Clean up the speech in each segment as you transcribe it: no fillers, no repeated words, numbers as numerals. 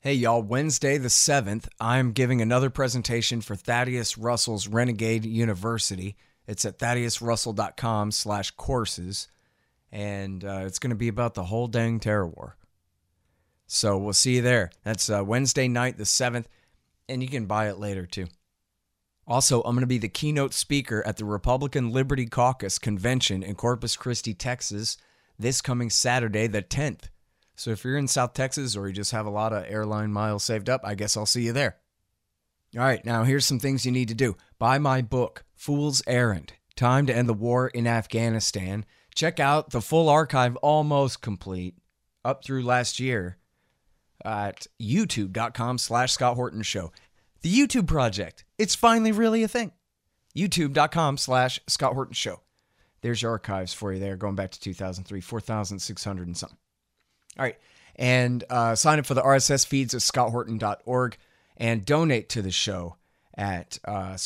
Hey y'all, Wednesday the 7th, I'm giving another presentation for Thaddeus Russell's Renegade University. It's at thaddeusrussell.com/courses, and it's going to be about the whole dang terror war. So we'll see you there. That's Wednesday night the 7th, and you can buy it later too. Also, I'm going to be the keynote speaker at the Republican Liberty Caucus Convention in Corpus Christi, Texas, this coming Saturday the 10th. So if you're in South Texas or you just have a lot of airline miles saved up, I guess I'll see you there. All right, now here's some things you need to do. Buy my book, Fool's Errand, Time to End the War in Afghanistan. Check out the full archive, almost complete, up through last year at youtube.com/Scott Horton Show. The YouTube project, it's finally really a thing. youtube.com/Scott Horton Show. There's your archives for you there, going back to 2003, 4,600 and something. All right, and sign up for the RSS feeds at scotthorton.org and donate to the show at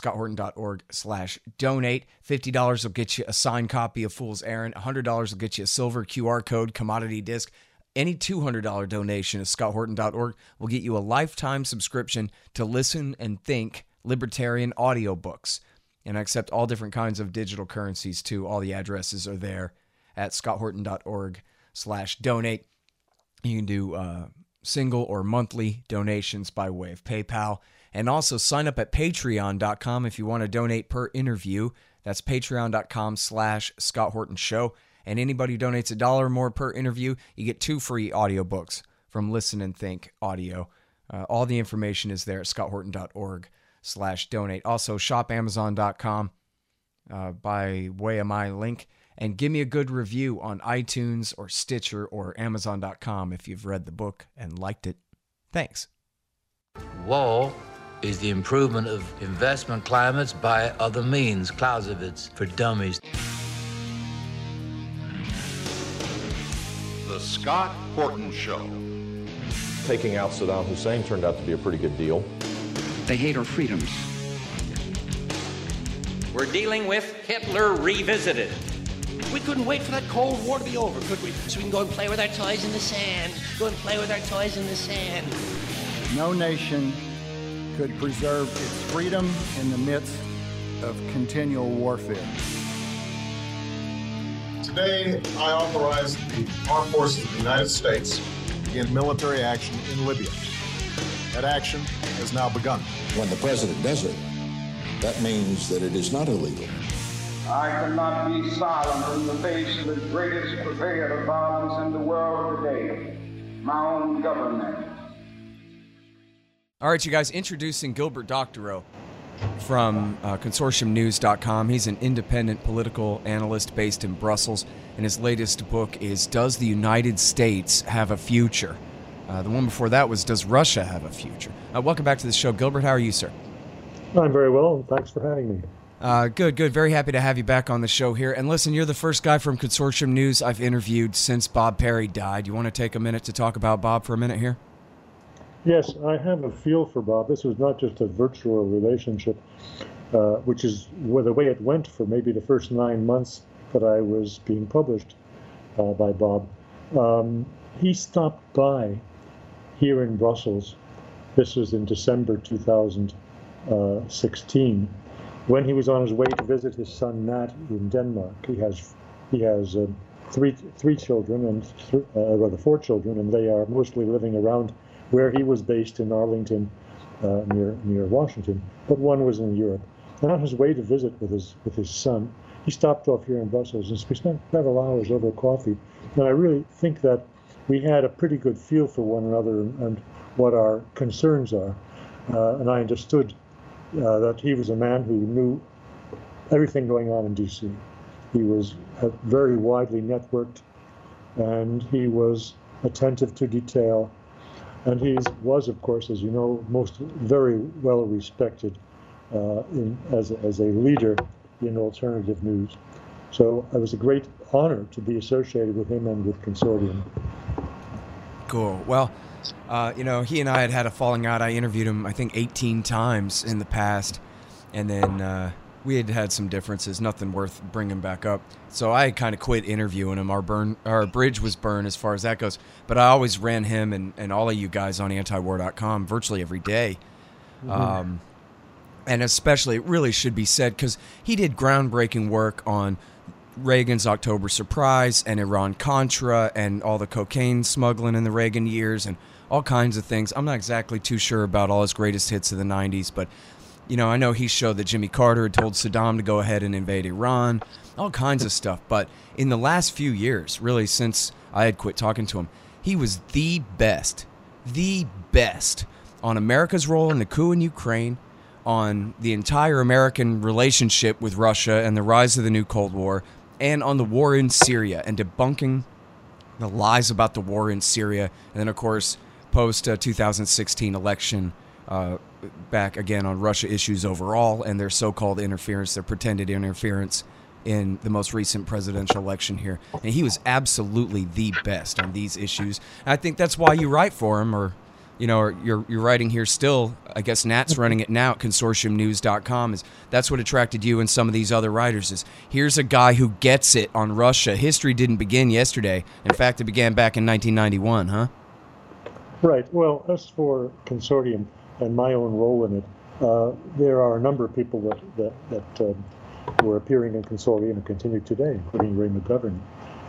scotthorton.org/donate. $50 will get you a signed copy of Fool's Errand. $100 will get you a silver QR code commodity disc. Any $200 donation at scotthorton.org will get you a lifetime subscription to Listen and Think libertarian audiobooks. And I accept all different kinds of digital currencies too. All the addresses are there at scotthorton.org/donate. You can do single or monthly donations by way of PayPal. And also sign up at patreon.com if you want to donate per interview. That's patreon.com/Scott Horton Show. And anybody who donates $1 or more per interview, you get 2 free audiobooks from Listen and Think Audio. All the information is there at scotthorton.org/donate. Also, shop Amazon.com by way of my link. And give me a good review on iTunes or Stitcher or Amazon.com if you've read the book and liked it. Thanks. War is the improvement of investment climates by other means. Clausewitz for dummies. The Scott Horton Show. Taking out Saddam Hussein turned out to be a pretty good deal. They hate our freedoms. We're dealing with Hitler revisited. We couldn't wait for that Cold War to be over, could we? So we can go and play with our toys in the sand. Go and play with our toys in the sand. No nation could preserve its freedom in the midst of continual warfare. Today, I authorize the Armed Forces of the United States to begin military action in Libya. That action has now begun. When the president does it, that means that it is not illegal. I cannot be silent in the face of the greatest purveyor of violence in the world today, my own government. All right, you guys, introducing Gilbert Doctorow from consortiumnews.com. He's an independent political analyst based in Brussels, and his latest book is Does the United States Have a Future? The one before that was Does Russia Have a Future? Welcome back to the show. Gilbert, how are you, sir? I'm very well, and thanks for having me. Good. Very happy to have you back on the show here. And listen, you're the first guy from Consortium News I've interviewed since Bob Perry died. You want to take a minute to talk about Bob for a minute here? Yes, I have a feel for Bob. This was not just a virtual relationship, which is the way it went for maybe the first 9 months that I was being published by Bob. He stopped by here in Brussels. This was in December 2016. When he was on his way to visit his son Nat in Denmark. He has three children, and rather 4 children, and they are mostly living around where he was based in Arlington, near Washington. But one was in Europe. And on his way to visit with his son, he stopped off here in Brussels, and we spent several hours over coffee. And I really think that we had a pretty good feel for one another and what our concerns are. And I understood that he was a man who knew everything going on in D.C. He was very widely networked, and he was attentive to detail, and he was, of course, as you know, very well respected as a leader in alternative news. So it was a great honor to be associated with him and with Consortium. Cool. Well, he and I had a falling out. I interviewed him, I think, 18 times in the past. And then we had some differences, nothing worth bringing back up. So I kind of quit interviewing him. Our bridge was burned as far as that goes. But I always ran him and all of you guys on antiwar.com virtually every day. And especially, it really should be said, because he did groundbreaking work on Reagan's October surprise and Iran-Contra and all the cocaine smuggling in the Reagan years and all kinds of things. I'm not exactly too sure about all his greatest hits of the 90s, but I know he showed that Jimmy Carter had told Saddam to go ahead and invade Iran, all kinds of stuff. But in the last few years, really since I had quit talking to him, he was the best on America's role in the coup in Ukraine, on the entire American relationship with Russia and the rise of the new Cold War, and on the war in Syria and debunking the lies about the war in Syria. And then, of course, post-2016 election, back again on Russia issues overall and their so-called interference, their pretended interference in the most recent presidential election here. And he was absolutely the best on these issues. And I think that's why you write for him, or you're writing here still. I guess Nat's running it now at consortiumnews.com. That's what attracted you and some of these other writers is here's a guy who gets it on Russia. History didn't begin yesterday. In fact, it began back in 1991, huh? Right. Well, as for Consortium and my own role in it, there are a number of people that were appearing in Consortium and continue today, including Ray McGovern,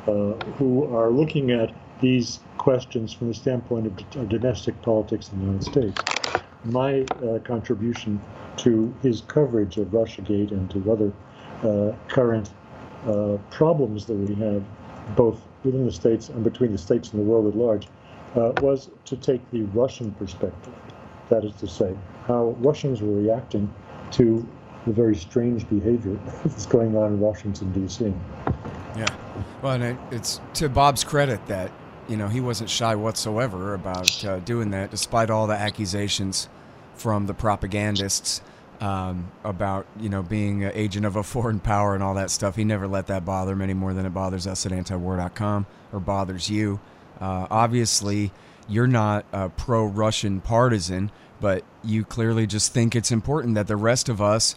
who are looking at these questions from the standpoint of domestic politics in the United States. My contribution to his coverage of Russiagate and to other current problems that we have, both within the states and between the states and the world at large, was to take the Russian perspective. That is to say, how Russians were reacting to the very strange behavior that's going on in Washington, D.C. Yeah. Well, and it's to Bob's credit that, he wasn't shy whatsoever about doing that, despite all the accusations from the propagandists about, being an agent of a foreign power and all that stuff. He never let that bother him any more than it bothers us at antiwar.com or bothers you. Obviously, you're not a pro-Russian partisan, but you clearly just think it's important that the rest of us,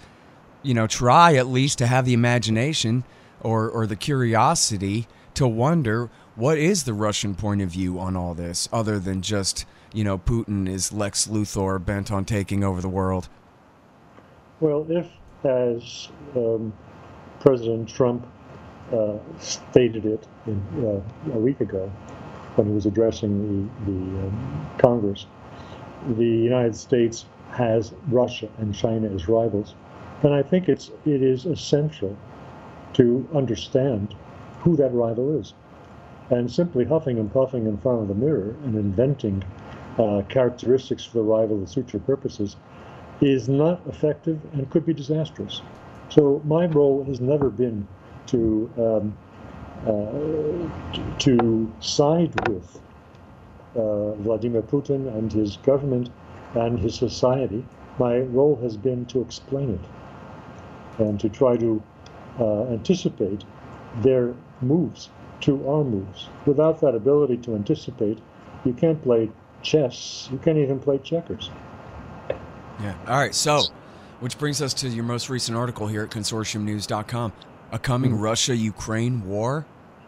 try at least to have the imagination or the curiosity to wonder what is the Russian point of view on all this, other than just, Putin is Lex Luthor bent on taking over the world. Well, if, as President Trump stated it a week ago, when he was addressing the Congress, the United States has Russia and China as rivals, then I think it is essential to understand who that rival is. And simply huffing and puffing in front of the mirror and inventing characteristics for the rival that suit your purposes is not effective and could be disastrous. So my role has never been to side with Vladimir Putin and his government and his society. My role has been to explain it and to try to anticipate their moves to our moves. Without that ability to anticipate, you can't play chess. You can't even play checkers. Yeah. All right. So, which brings us to your most recent article here at consortiumnews.com. A coming Russia-Ukraine war?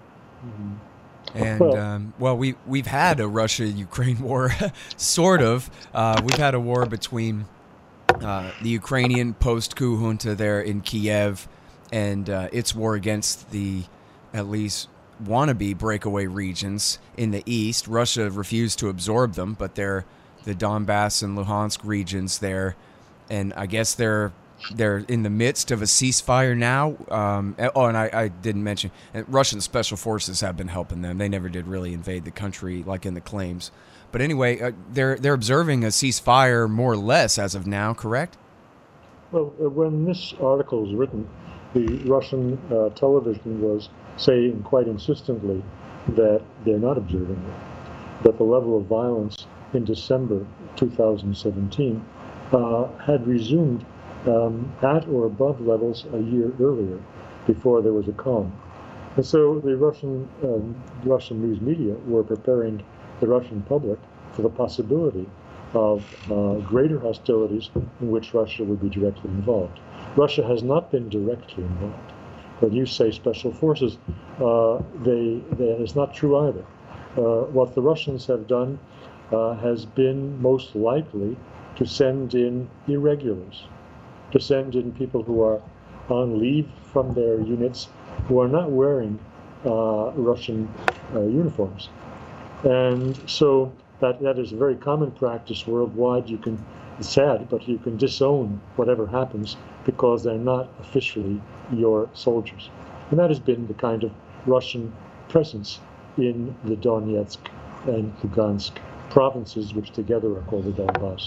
And, we've had a Russia-Ukraine war, sort of. We've had a war between the Ukrainian post-coup junta there in Kiev and its war against the, at least, wannabe breakaway regions in the east. Russia refused to absorb them, but they're the Donbass and Luhansk regions there. And I guess they're in the midst of a ceasefire now. And I didn't mention, Russian special forces have been helping them. They never did really invade the country like in the claims. But anyway, they're observing a ceasefire more or less as of now, correct? Well, when this article was written, the Russian television was saying quite insistently that they're not observing it, that the level of violence in December 2017 had resumed at or above levels a year earlier, before there was a calm. And so the Russian news media were preparing the Russian public for the possibility of greater hostilities in which Russia would be directly involved. Russia has not been directly involved. When you say special forces, that is not true either. What the Russians have done has been most likely to send in irregulars, to send in people who are on leave from their units, who are not wearing Russian uniforms. And so that is a very common practice worldwide. It's sad, but you can disown whatever happens because they're not officially your soldiers. And that has been the kind of Russian presence in the Donetsk and Lugansk provinces, which together are called the Donbass.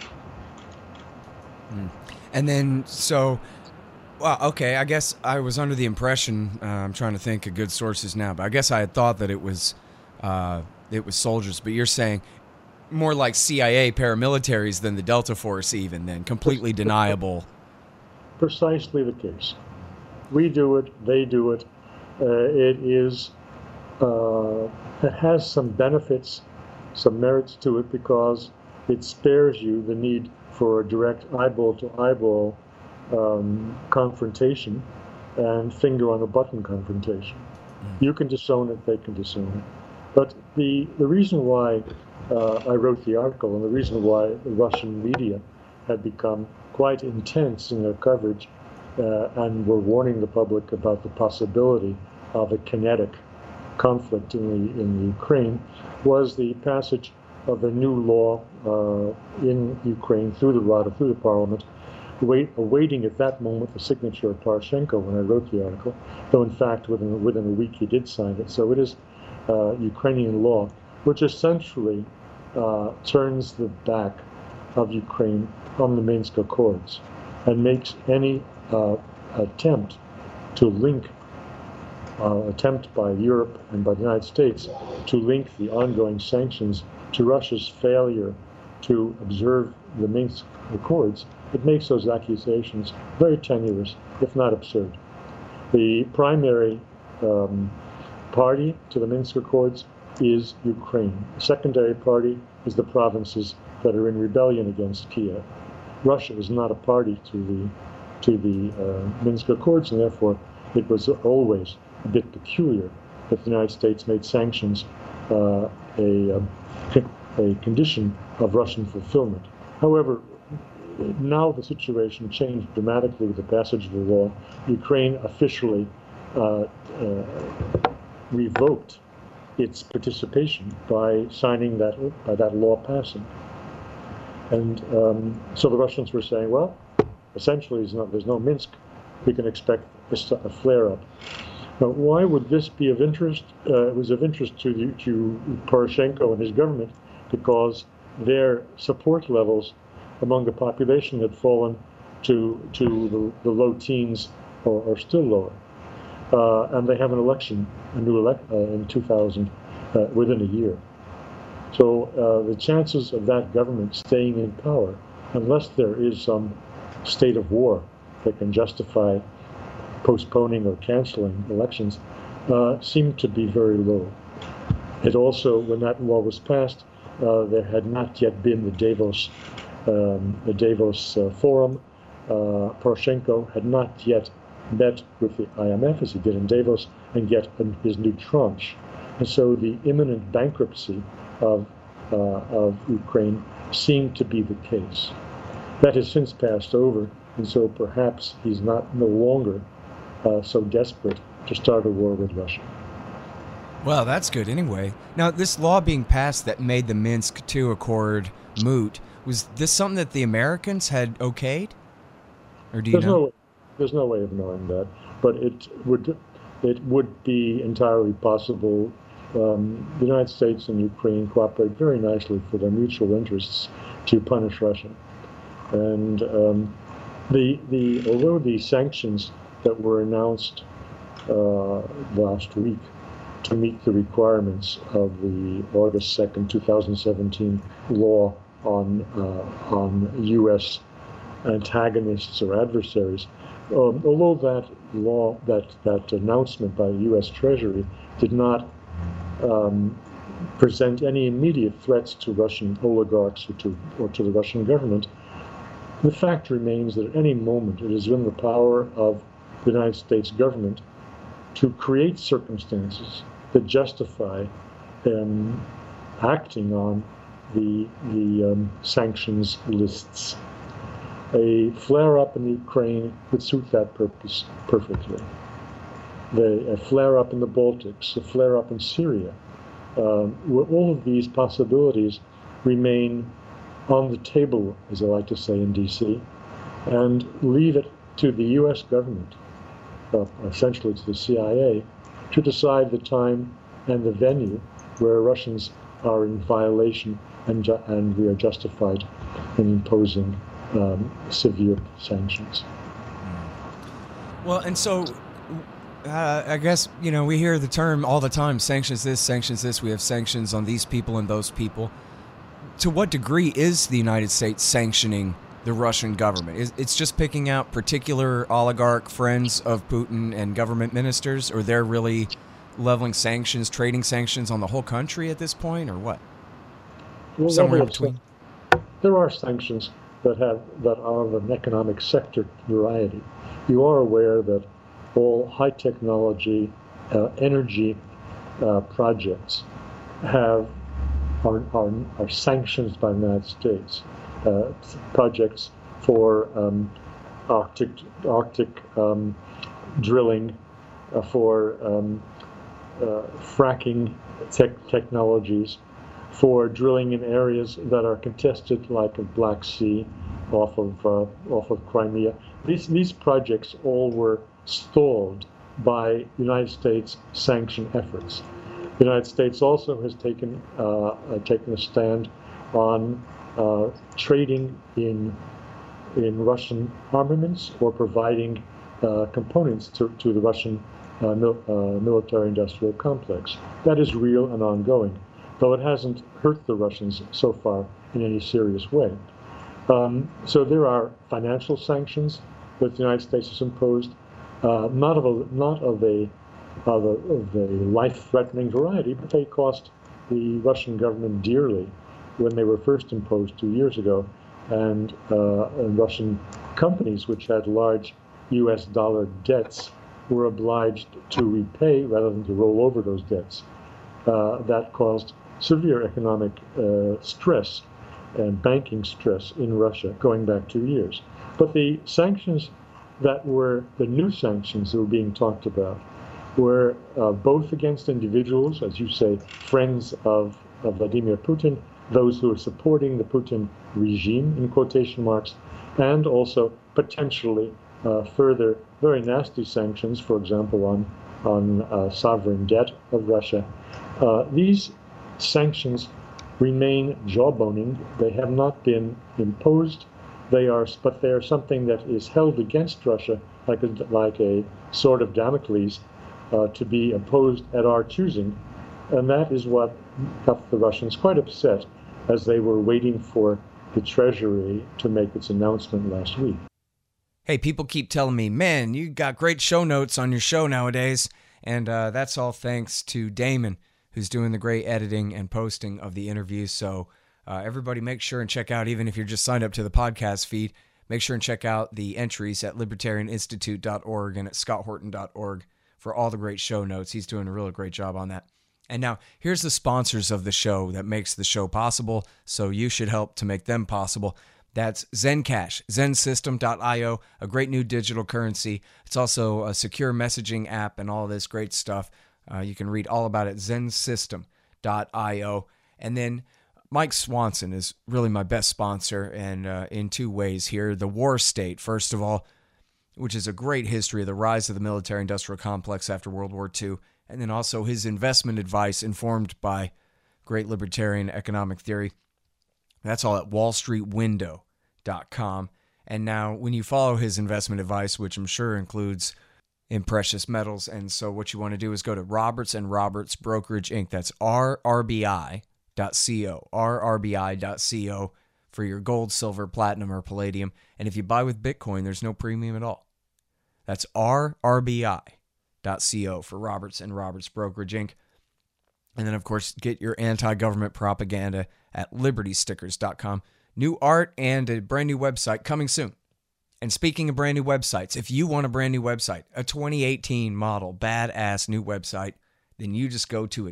And then, well, okay, I guess I was under the impression, I'm trying to think of good sources now, but I guess I had thought that it was soldiers, but you're saying more like CIA paramilitaries than the Delta Force even then, completely deniable. Precisely the case. We do it, they do it. It has some benefits, some merits to it, because it spares you the need for a direct eyeball-to-eyeball confrontation and finger-on-the-button confrontation. You can disown it, they can disown it. But the reason why I wrote the article, and the reason why the Russian media had become quite intense in their coverage and were warning the public about the possibility of a kinetic conflict in the Ukraine, was the passage of a new law in Ukraine through the Rada, through the parliament, awaiting at that moment the signature of Poroshenko when I wrote the article, though in fact within a week he did sign it. So it is Ukrainian law, which essentially turns the back of Ukraine on the Minsk Accords and makes any attempt by Europe and by the United States to link the ongoing sanctions to Russia's failure to observe the Minsk Accords. It makes those accusations very tenuous, if not absurd. The primary party to the Minsk Accords is Ukraine. The secondary party is the provinces that are in rebellion against Kiev. Russia is not a party to the Minsk Accords, and therefore it was always a bit peculiar that the United States made sanctions a condition of Russian fulfillment. However, now the situation changed dramatically with the passage of the law. Ukraine officially revoked its participation by signing by that law passing. And so the Russians were saying, well, essentially there's no Minsk. We can expect a flare-up. Now, why would this be of interest? It was of interest to Poroshenko and his government because their support levels among the population had fallen to the low teens or still lower. And they have an election, in 2000, within a year. So the chances of that government staying in power, unless there is some state of war that can justify postponing or canceling elections, seem to be very low. It also, when that law was passed, there had not yet been the Davos forum. Poroshenko had not yet met with the IMF as he did in Davos and get his new tranche. And so the imminent bankruptcy of Ukraine seemed to be the case. That has since passed over, and so perhaps he's no longer so desperate to start a war with Russia. Well, that's good anyway. Now, this law being passed that made the Minsk II Accord moot, was this something that the Americans had okayed? Or do you know? There's no way of knowing that, but it would be entirely possible. The United States and Ukraine cooperate very nicely for their mutual interests to punish Russia. And although the sanctions that were announced last week to meet the requirements of the August 2nd, 2017 law on U.S. antagonists or adversaries, although that announcement by the U.S. Treasury did not present any immediate threats to Russian oligarchs or to the Russian government, the fact remains that at any moment it is in the power of the United States government to create circumstances that justify acting on the sanctions lists. A flare-up in Ukraine would suit that purpose perfectly. A flare-up in the Baltics, a flare-up in Syria, all of these possibilities remain on the table, as I like to say in D.C., and leave it to the U.S. government, essentially to the CIA, to decide the time and the venue where Russians are in violation and we are justified in imposing severe sanctions. Well, and so I guess, we hear the term all the time, sanctions this, we have sanctions on these people and those people. To what degree is the United States sanctioning the Russian government? It's just picking out particular oligarch friends of Putin and government ministers, or they're really leveling sanctions, trading sanctions on the whole country at this point, or what? Well, somewhere in between. There are sanctions that are of an economic sector variety. You are aware that all high technology energy projects are sanctioned by the United States. Projects for Arctic drilling, for fracking technologies, for drilling in areas that are contested, like the Black Sea, off of Crimea. These projects all were stalled by United States sanction efforts. The United States also has taken a stand on trading in Russian armaments or providing components to the Russian military-industrial complex. That is real and ongoing, though it hasn't hurt the Russians so far in any serious way. So there are financial sanctions that the United States has imposed, not of a life-threatening variety, but they cost the Russian government dearly when they were first imposed 2 years ago, and Russian companies which had large U.S. dollar debts were obliged to repay rather than to roll over those debts. That caused severe economic stress and banking stress in Russia going back 2 years. But the sanctions that were the new sanctions that were being talked about were both against individuals, as you say, friends of Vladimir Putin, those who are supporting the Putin regime, in quotation marks, and also potentially further very nasty sanctions, for example, on sovereign debt of Russia. These sanctions remain jawboning. They have not been imposed. But they are something that is held against Russia like a sword of Damocles to be imposed at our choosing. And that is what got the Russians quite upset as they were waiting for the Treasury to make its announcement last week. Hey, people keep telling me, man, you got great show notes on your show nowadays. And that's all thanks to Damon, who's doing the great editing and posting of the interviews. So everybody make sure and check out, even if you're just signed up to the podcast feed, make sure and check out the entries at libertarianinstitute.org and at scotthorton.org for all the great show notes. He's doing a really great job on that. And now, here's the sponsors of the show that makes the show possible, so you should help to make them possible. That's Zencash, zensystem.io, a great new digital currency. It's also a secure messaging app and all this great stuff. You can read all about it, zensystem.io. And then Mike Swanson is really my best sponsor, and in two ways here. The War State, first of all, which is a great history of the rise of the military-industrial complex after World War II, and then also his investment advice informed by great libertarian economic theory. That's all at wallstreetwindow.com. And now, when you follow his investment advice, which I'm sure includes in precious metals, and so what you want to do is go to Roberts & Roberts Brokerage Inc. That's rrbi.co, rrbi.co for your gold, silver, platinum, or palladium. And if you buy with Bitcoin, there's no premium at all. That's rrbi.co for Roberts & Roberts Brokerage Inc. And then, of course, get your anti-government propaganda at libertystickers.com. New art and a brand new website coming soon. And speaking of brand new websites, if you want a brand new website, a 2018 model, badass new website, then you just go to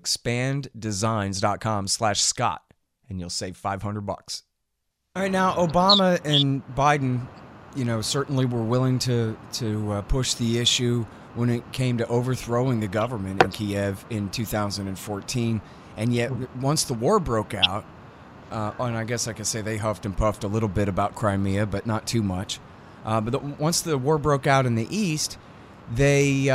expanddesigns.com/Scott and you'll save $500. All right, now Obama and Biden, certainly were willing to push the issue when it came to overthrowing the government in Kiev in 2014. And yet, once the war broke out, and I guess I could say they huffed and puffed a little bit about Crimea, but not too much. Once the war broke out in the East, they,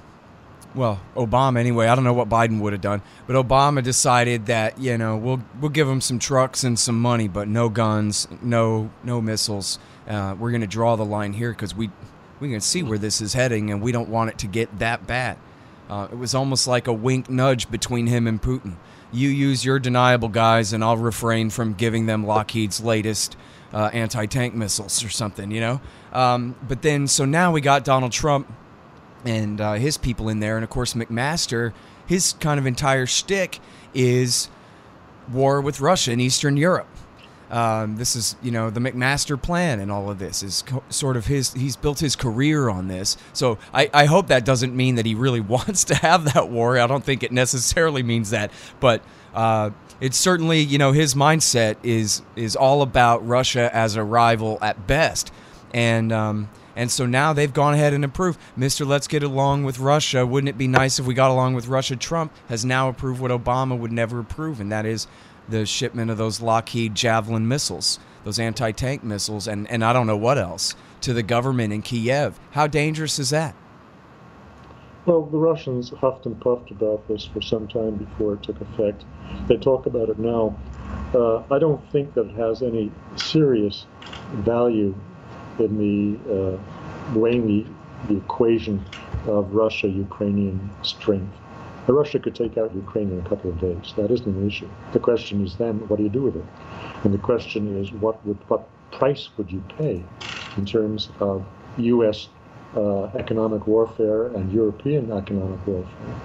Obama anyway, I don't know what Biden would have done, but Obama decided that, we'll give them some trucks and some money, but no guns, no missiles. We're going to draw the line here because we can see where this is heading, and we don't want it to get that bad. It was almost like a wink nudge between him and Putin. You use your deniable guys, and I'll refrain from giving them Lockheed's latest anti-tank missiles or something, But then, so now we got Donald Trump and his people in there, and of course McMaster, his kind of entire shtick is war with Russia in Eastern Europe. This is, the McMaster plan, and all of this is sort of he's built his career on this. So I hope that doesn't mean that he really wants to have that war. I don't think it necessarily means that, but it's certainly, his mindset is all about Russia as a rival at best. And so now they've gone ahead and approved, Mr. Let's get along with Russia. Wouldn't it be nice if we got along with Russia? Trump has now approved what Obama would never approve, and that is the shipment of those Lockheed Javelin missiles, those anti-tank missiles, and I don't know what else, to the government in Kiev. How dangerous is that? Well, the Russians huffed and puffed about this for some time before it took effect. They talk about it now. I don't think that it has any serious value in the weighing the equation of Russia-Ukrainian strength. Russia could take out Ukraine in a couple of days. That isn't an issue. The question is then, what do you do with it? And the question is, what price would you pay in terms of U.S. Economic warfare and European economic warfare?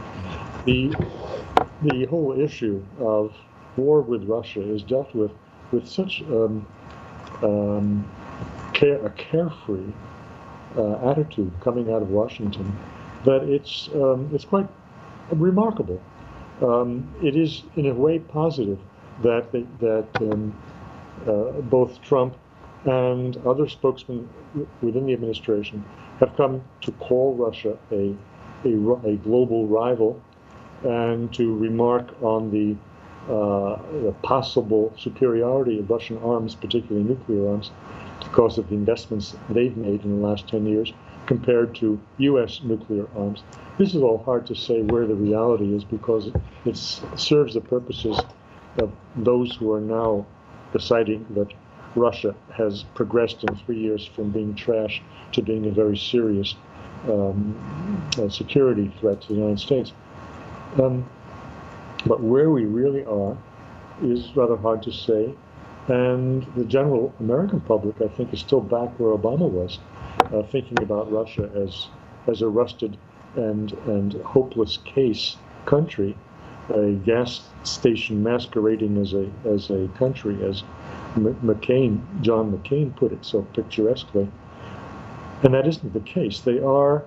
The whole issue of war with Russia is dealt with such a carefree attitude coming out of Washington that it's quite remarkable. It is in a way positive that both Trump and other spokesmen within the administration have come to call Russia a global rival and to remark on the possible superiority of Russian arms, particularly nuclear arms, because of the investments they've made in the last 10 years compared to U.S. nuclear arms. This is all hard to say where the reality is because it serves the purposes of those who are now deciding that Russia has progressed in 3 years from being trash to being a very serious security threat to the United States. But where we really are is rather hard to say. And the general American public, I think, is still back where Obama was, thinking about Russia as a rusted and hopeless case country, a gas station masquerading as a country, as John McCain put it so picturesquely. And that isn't the case. They are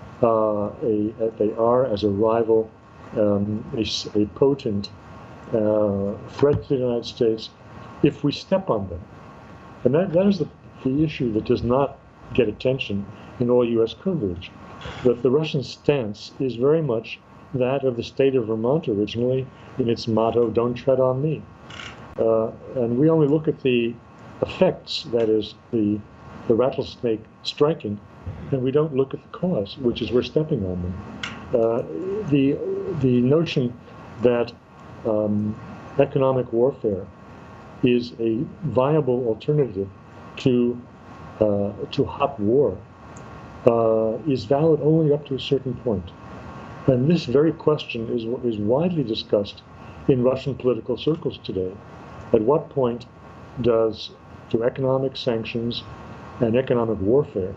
as a rival, a potent threat to the United States if we step on them. And that is the issue that does not get attention in all U.S. coverage. That the Russian stance is very much that of the state of Vermont originally in its motto, "Don't tread on me." And we only look at the effects, that is, the rattlesnake striking, and we don't look at the cause, which is we're stepping on them. The notion that economic warfare is a viable alternative to hot war is valid only up to a certain point. And this very question is widely discussed in Russian political circles today. At what point do economic sanctions and economic warfare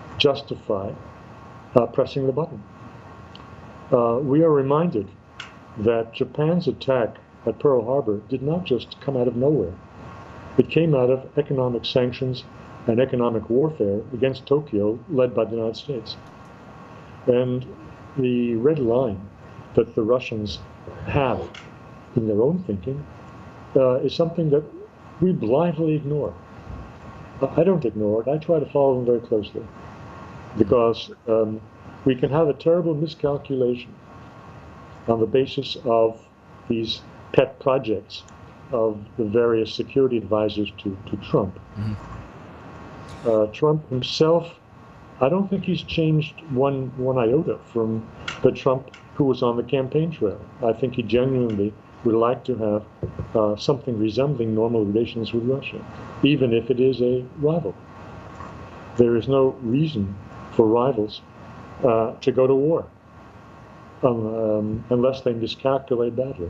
justify pressing the button? We are reminded that Japan's attack at Pearl Harbor did not just come out of nowhere. It came out of economic sanctions and economic warfare against Tokyo led by the United States. And the red line that the Russians have in their own thinking is something that we blindly ignore. I don't ignore it. I try to follow them very closely because we can have a terrible miscalculation on the basis of these pet projects of the various security advisors to Trump. Trump himself, I don't think he's changed one iota from the Trump who was on the campaign trail. I think he genuinely would like to have something resembling normal relations with Russia, even if it is a rival. There is no reason for rivals to go to war unless they miscalculate badly.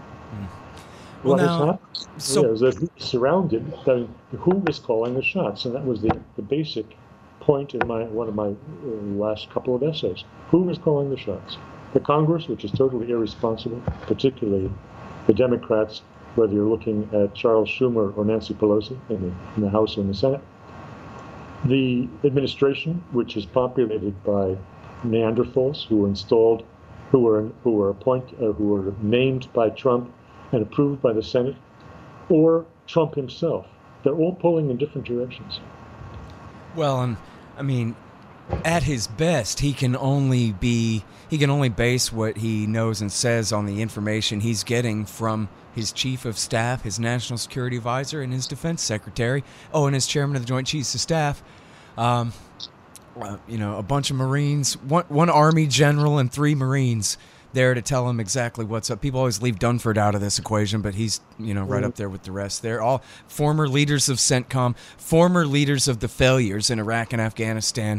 Well, what has happened is that he's surrounded. Who is calling the shots? And that was the basic point in one of my last couple of essays. Who is calling the shots? The Congress, which is totally irresponsible, particularly the Democrats, whether you're looking at Charles Schumer or Nancy Pelosi in the House or in the Senate. The administration, which is populated by Neanderthals who were installed, who were named by Trump and approved by the Senate, or Trump himself. They're all pulling in different directions. Well, I mean, at his best, he can only base what he knows and says on the information he's getting from his chief of staff, his national security advisor, and his defense secretary. Oh, and his chairman of the Joint Chiefs of Staff. A bunch of Marines, one Army general and 3 Marines there to tell him exactly what's up. People always leave Dunford out of this equation, but he's, right up there with the rest. They're all former leaders of CENTCOM, former leaders of the failures in Iraq and Afghanistan.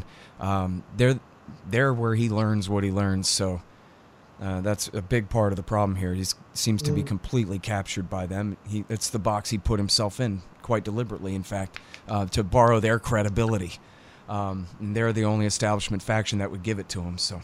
They're where he learns what he learns. So that's a big part of the problem here. He seems to be completely captured by them. It's the box he put himself in, quite deliberately, in fact, to borrow their credibility. And they're the only establishment faction that would give it to him. So,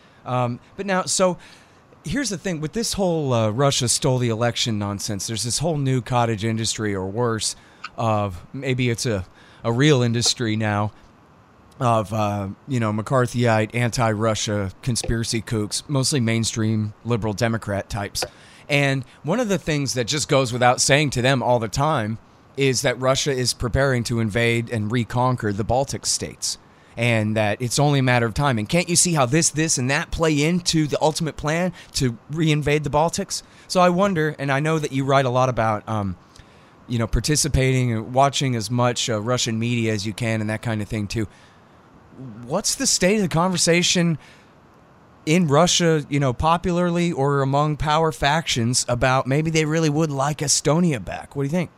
so here's the thing with this whole Russia stole the election nonsense. There's this whole new cottage industry, or worse, of maybe it's a real industry now of McCarthyite, anti-Russia conspiracy kooks, mostly mainstream liberal Democrat types. And one of the things that just goes without saying to them all the time is that Russia is preparing to invade and reconquer the Baltic states, and that it's only a matter of time. And can't you see how this, and that play into the ultimate plan to reinvade the Baltics? So I wonder, and I know that you write a lot about, participating and watching as much Russian media as you can and that kind of thing too. What's the state of the conversation in Russia, popularly or among power factions about maybe they really would like Estonia back? What do you think?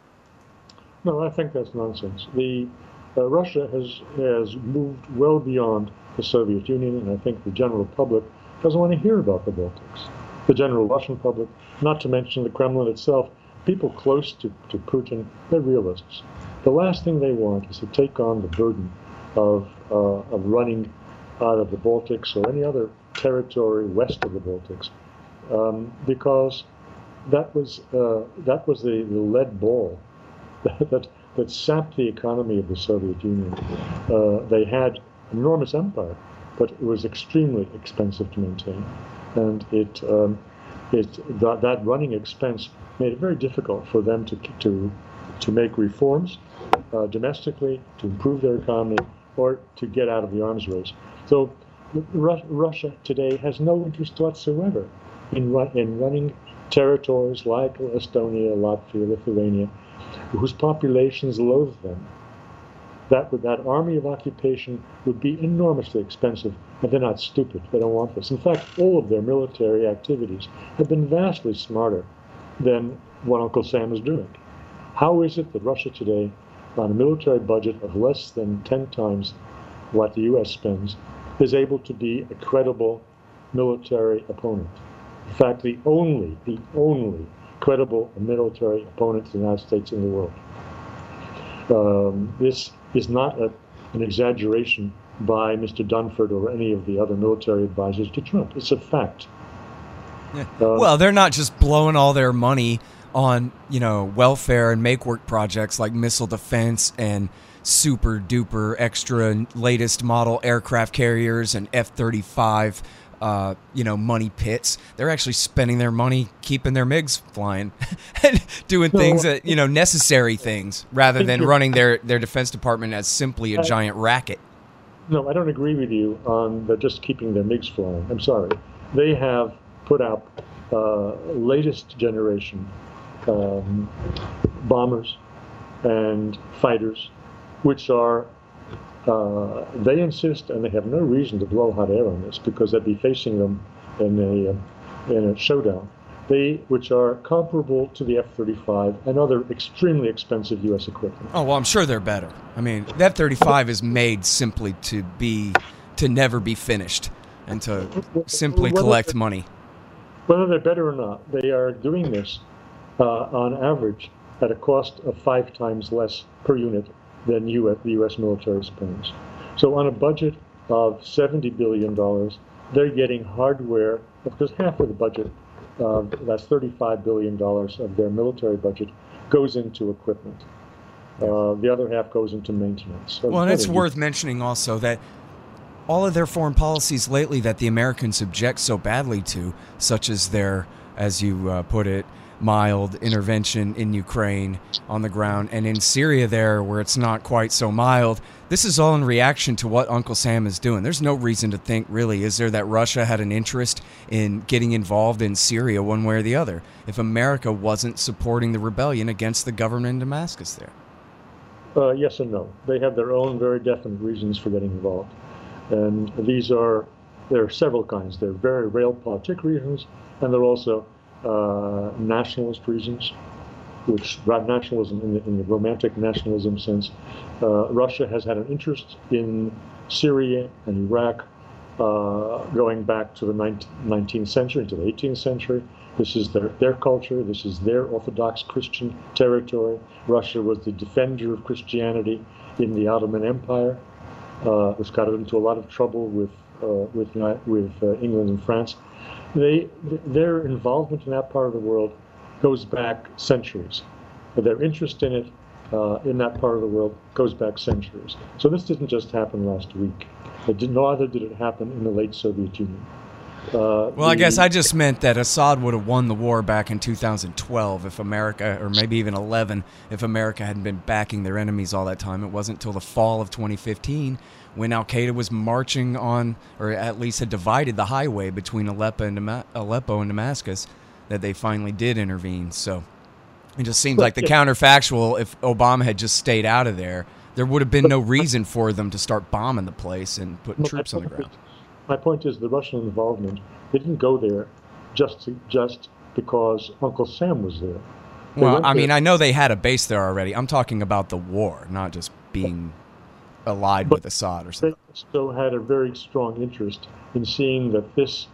No, I think that's nonsense. Russia has moved well beyond the Soviet Union, and I think the general public doesn't want to hear about the Baltics. The general Russian public, not to mention the Kremlin itself, people close to Putin, they're realists. The last thing they want is to take on the burden of running out of the Baltics or any other territory west of the Baltics, because that was the lead ball that sapped the economy of the Soviet Union. They had an enormous empire, but it was extremely expensive to maintain, and that running expense made it very difficult for them to make reforms domestically, to improve their economy, or to get out of the arms race. So Russia today has no interest whatsoever in running territories like Estonia, Latvia, Lithuania, whose populations loathe them. That army of occupation would be enormously expensive, and they're not stupid. They don't want this. In fact, all of their military activities have been vastly smarter than what Uncle Sam is doing. How is it that Russia today, on a military budget of less than 10 times what the U.S. spends, is able to be a credible military opponent? In fact, the only credible military opponent to the United States in the world. This is not an exaggeration by Mr. Dunford or any of the other military advisors to Trump. It's a fact. Yeah. Well, they're not just blowing all their money on, welfare and make-work projects like missile defense and super duper extra latest model aircraft carriers and F-35 money pits. They're actually spending their money keeping their MiGs flying and doing things that, necessary things rather than running their defense department as simply a giant racket. No, I don't agree with you on just keeping their MiGs flying. I'm sorry. They have put out latest generation bombers and fighters, which are, they insist, and they have no reason to blow hot air on this because they'd be facing them in a showdown, which are comparable to the F-35 and other extremely expensive U.S. equipment. Oh, well, I'm sure they're better. I mean, the F-35 is made simply to never be finished and to simply collect money. Whether they're better or not, they are doing this on average at a cost of 5 times less per unit than the U.S. military spends. So on a budget of $70 billion, they're getting hardware, because half of the budget, that's $35 billion of their military budget, goes into equipment. The other half goes into maintenance. So and it's worth mentioning also that all of their foreign policies lately that the Americans object so badly to, such as their, as you put it, mild intervention in Ukraine on the ground, and in Syria there where it's not quite so mild, this is all in reaction to what Uncle Sam is doing. There's no reason to think, really, is there, that Russia had an interest in getting involved in Syria one way or the other if America wasn't supporting the rebellion against the government in Damascus there? Yes and no. They have their own very definite reasons for getting involved. And there are several kinds. They're very realpolitik reasons, and they're also nationalist reasons, which nationalism in the romantic nationalism sense. Russia has had an interest in Syria and Iraq going back to the 19th century, to the 18th century. This is their culture. This is their Orthodox Christian territory. Russia was the defender of Christianity in the Ottoman Empire, which got into a lot of trouble with England and France. Their involvement in that part of the world goes back centuries. Their interest in it, in that part of the world, goes back centuries. So this didn't just happen last week. Neither did it happen in the late Soviet Union. I guess I just meant that Assad would have won the war back in 2012 if America, or maybe even 11, if America hadn't been backing their enemies all that time. It wasn't until the fall of 2015 when Al-Qaeda was marching on, or at least had divided the highway between Aleppo and Damascus, that they finally did intervene. So it just seems like the counterfactual, if Obama had just stayed out of there would have been no reason for them to start bombing the place and putting troops on the ground. My point is the Russian involvement, they didn't go there just because Uncle Sam was there. Well, I mean, I know they had a base there already. I'm talking about the war, not just being allied with Assad or something. They still had a very strong interest in seeing that this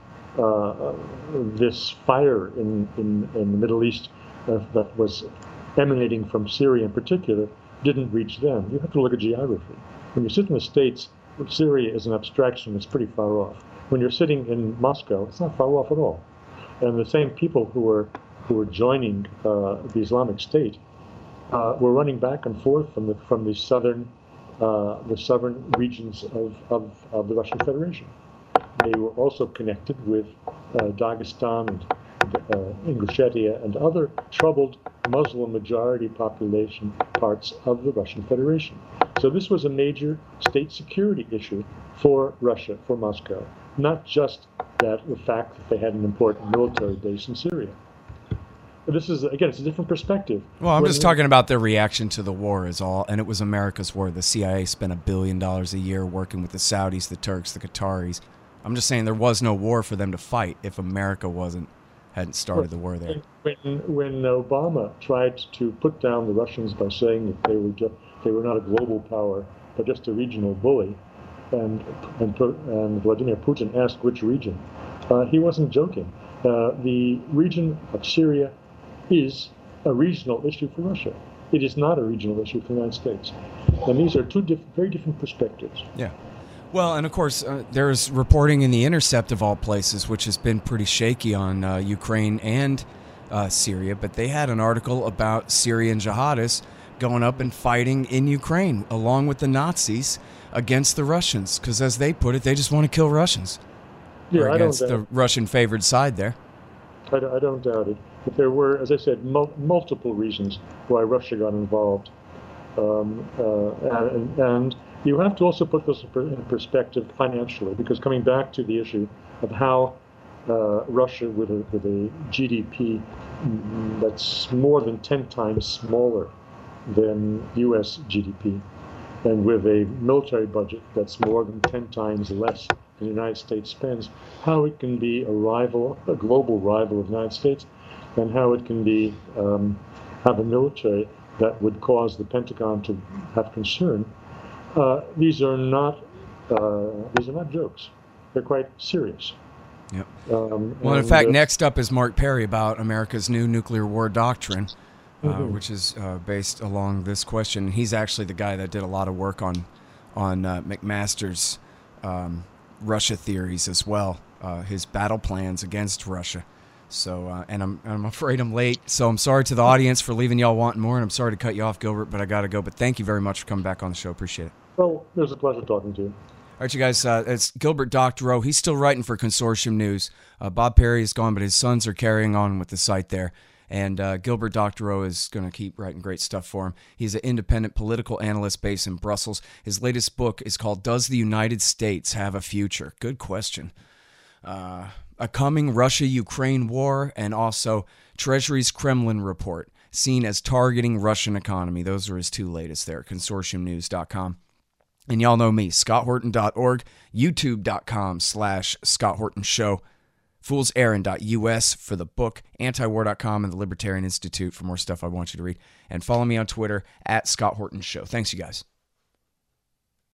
fire in the Middle East that was emanating from Syria in particular didn't reach them. You have to look at geography. When you sit in the States, Syria is an abstraction that's pretty far off. When you're sitting in Moscow, it's not far off at all. And the same people who were joining the Islamic State were running back and forth from the southern regions of the Russian Federation. They were also connected with Dagestan and Ingushetia and other troubled Muslim majority population parts of the Russian Federation. So this was a major state security issue for Russia, for Moscow, not just the fact that they had an important military base in Syria. But this is, again, it's a different perspective. Well, I'm just talking about their reaction to the war is all, and it was America's war. The CIA spent $1 billion a year working with the Saudis, the Turks, the Qataris. I'm just saying there was no war for them to fight if America hadn't started the war there. When Obama tried to put down the Russians by saying that they were not a global power, but just a regional bully, and Vladimir Putin asked which region, he wasn't joking. The region of Syria is a regional issue for Russia. It is not a regional issue for the United States. And these are two very different perspectives. Yeah. Well, and of course, there's reporting in The Intercept of all places, which has been pretty shaky on Ukraine and Syria, but they had an article about Syrian jihadists going up and fighting in Ukraine along with the Nazis against the Russians, because as they put it, they just want to kill Russians. Yeah, or against the Russian-favored side there. I don't doubt it. But there were, as I said, multiple reasons why Russia got involved. And you have to also put this in perspective financially, because coming back to the issue of how Russia, with a GDP that's more than 10 times smaller than U.S. GDP, and with a military budget that's more than 10 times less than the United States spends, how it can be a global rival of the United States, and how it can be have a military that would cause the Pentagon to have concern. These are not jokes. They're quite serious. Yep. Well, in fact, next up is Mark Perry about America's new nuclear war doctrine, which is based along this question. He's actually the guy that did a lot of work on McMaster's Russia theories as well, his battle plans against Russia. So, and I'm afraid I'm late, so I'm sorry to the audience for leaving y'all wanting more, and I'm sorry to cut you off, Gilbert, but I got to go. But thank you very much for coming back on the show. Appreciate it. Well, it was a pleasure talking to you. All right, you guys, it's Gilbert Doctorow. He's still writing for Consortium News. Bob Perry is gone, but his sons are carrying on with the site there. And Gilbert Doctorow is going to keep writing great stuff for him. He's an independent political analyst based in Brussels. His latest book is called Does the United States Have a Future? Good question. A coming Russia-Ukraine war, and also Treasury's Kremlin report, seen as targeting Russian economy. Those are his two latest there, consortiumnews.com. And y'all know me, scotthorton.org, youtube.com/Scott Horton Show, foolserrand.us for the book, antiwar.com, and the Libertarian Institute for more stuff I want you to read. And follow me on Twitter @Scott Horton Show. Thanks, you guys.